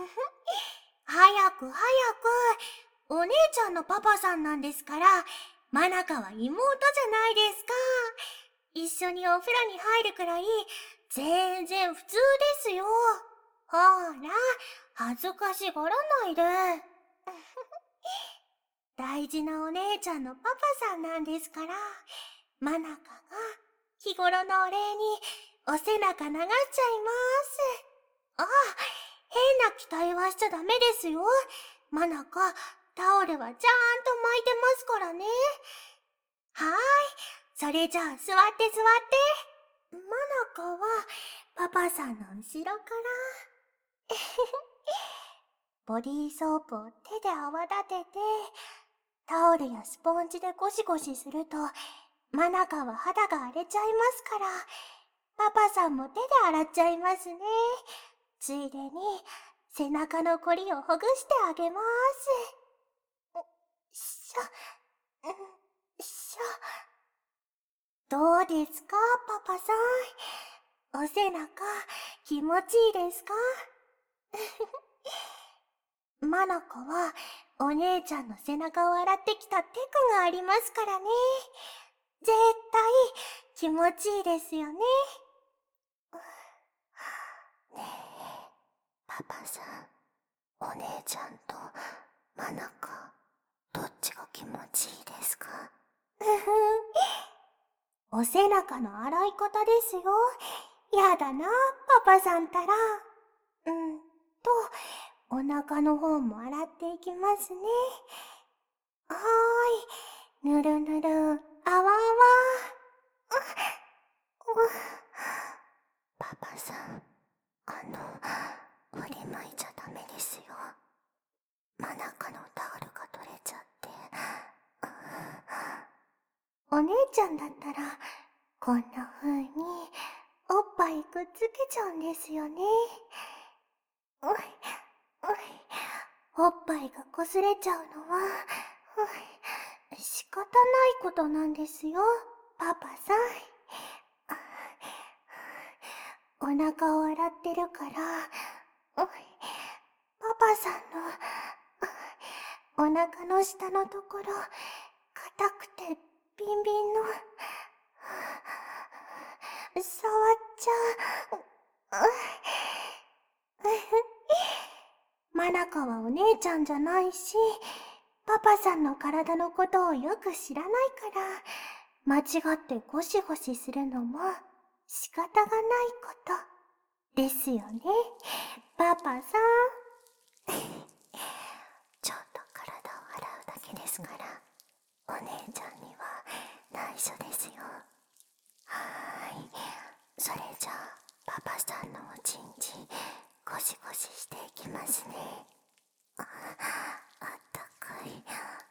早く早く。お姉ちゃんのパパさんなんですから、マナカは妹じゃないですか。一緒にお風呂に入るくらい、全然普通ですよ。ほら、恥ずかしがらないで。大事なお姉ちゃんのパパさんなんですから、マナカが日頃のお礼にお背中流しちゃいます。ああ、変な期待はしちゃダメですよ。マナカ、タオルはちゃんと巻いてますからね。はーい、それじゃあ座って座って。マナカはパパさんの後ろから。ボディーソープを手で泡立てて、タオルやスポンジでゴシゴシすると、マナカは肌が荒れちゃいますから、パパさんも手で洗っちゃいますね。ついでに、背中のこりをほぐしてあげます。しょ、しょ。どうですか、パパさん。お背中、気持ちいいですか？マナカは、お姉ちゃんの背中を洗ってきたテクがありますからね。絶対、気持ちいいですよね。 ねえ、パパさん、お姉ちゃんとマナカ、どっちが気持ちいいですか？ お背中の洗い方ですよ。やだな、パパさんたら。お腹の方も洗っていきますね。はーい、ぬるぬる、あわあわ。 パパさん、振り向いちゃダメですよ。マナカのタオルが取れちゃって。 お姉ちゃんだったら、こんな風に、おっぱいくっつけちゃうんですよね。おっぱいが擦れちゃうのは、仕方ないことなんですよ、パパさん。お腹を洗ってるから、パパさんの、お腹の下のところ、硬くてビンビンの、触っちゃう。マナカはお姉ちゃんじゃないし、パパさんの体のことをよく知らないから、間違ってゴシゴシするのも仕方がないことですよね、パパさん。 ちょっと体を洗うだけですから、お姉ちゃんには内緒ですよ。はーい、それじゃあパパさんのおちんちんゴシゴシしていきますね。あったかい。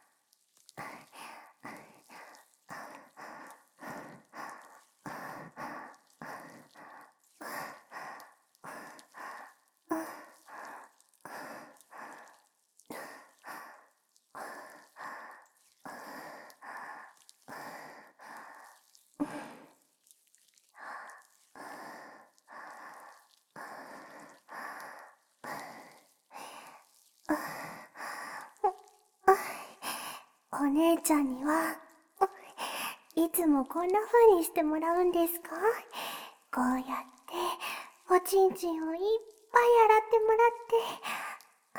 お姉ちゃんには、いつもこんな風にしてもらうんですか？こうやって、おちんちんをいっぱい洗ってもらって、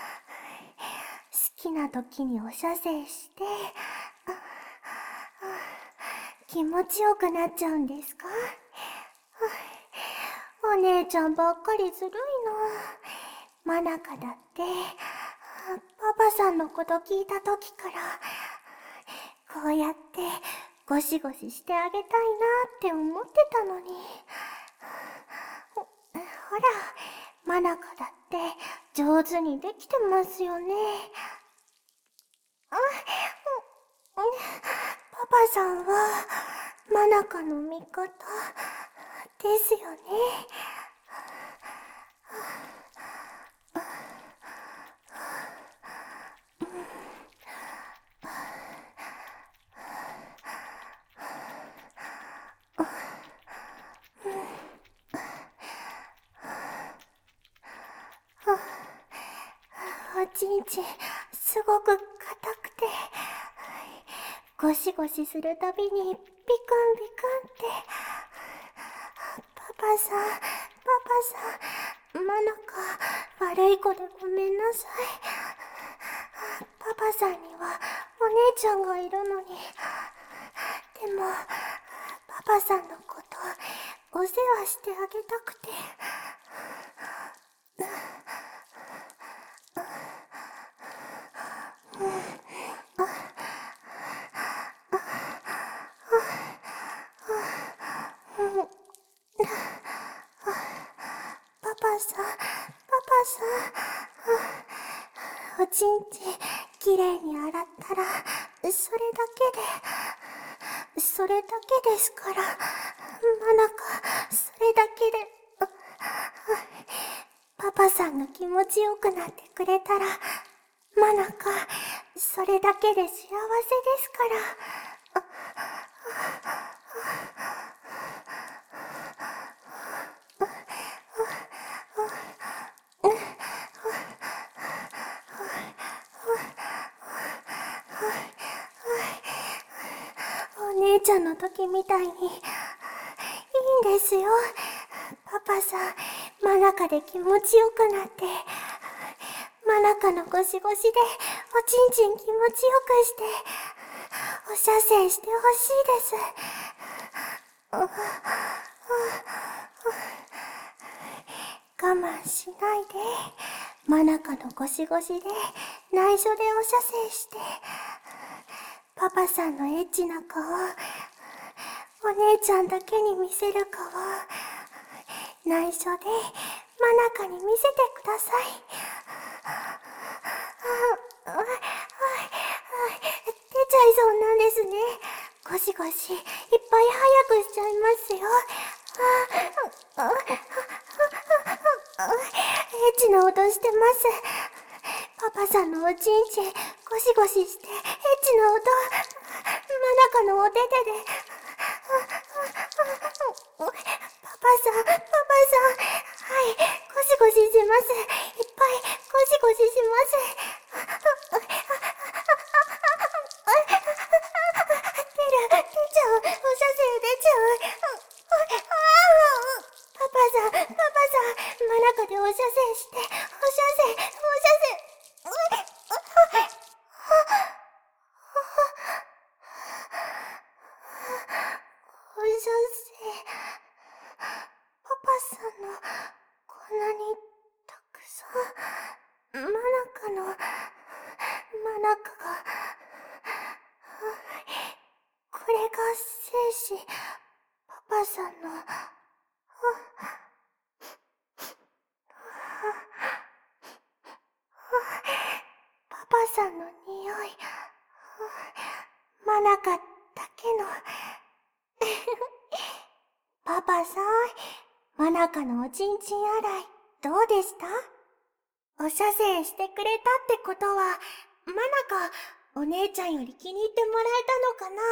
好きな時にお射精して、気持ちよくなっちゃうんですか？お姉ちゃんばっかりずるいな。マナカだって、パパさんのこと聞いた時から、こうやってゴシゴシしてあげたいなって思ってたのに。ほら、マナカだって上手にできてますよね。パパさんはマナカの味方ですよね。 ちんちん、すごく硬くて、ゴシゴシするたびにビクンビクンって。パパさん、マナカ、悪い子でごめんなさい。パパさんにはお姉ちゃんがいるのに。でも、パパさんのことお世話してあげたくて。パパさん、おちんちんきれいに洗ったら、それだけですから、マナカ、それだけで、パパさんが気持ちよくなってくれたら、マナカ、それだけで幸せですから。お姉ちゃんの時みたいに、いいんですよ。パパさん、マナカで気持ちよくなって、マナカのゴシゴシでおちんちん気持ちよくして、お射精してほしいです。我慢しないで、マナカのゴシゴシで内緒でお射精して、パパさんのエッチな顔、お姉ちゃんだけに見せる顔、内緒でマナカに見せてください。出ちゃいそうなんですね。ゴシゴシいっぱい早くしちゃいますよ。エッチな音してます。パパさんのおちんちんゴシゴシしてエッチな音、マナカのお手手で。パパさん、はい、ゴシゴシします。いっぱいゴシゴシします。出ちゃう、お射精出ちゃう。パパさん、マナカでお射精して、お射精。お射精。パパさんの、こんなにたくさん、マナカが、これが精子、パパさんの、パパさんの匂い、マナカだけの。パパさん、マナカのおちんちん洗い、どうでした？お射精してくれたってことは、マナカ、お姉ちゃんより気に入ってもらえたのかな？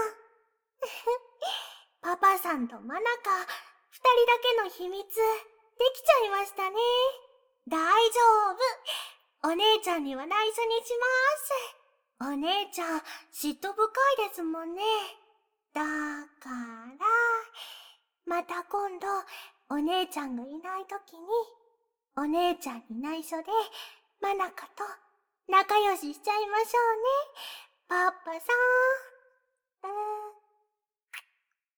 パパさんとマナカ、二人だけの秘密、できちゃいましたね。大丈夫。お姉ちゃんには内緒にします。お姉ちゃん、嫉妬深いですもんね。だから、また今度、お姉ちゃんがいないときに、お姉ちゃんに内緒で、マナカと仲良ししちゃいましょうね。パパさん。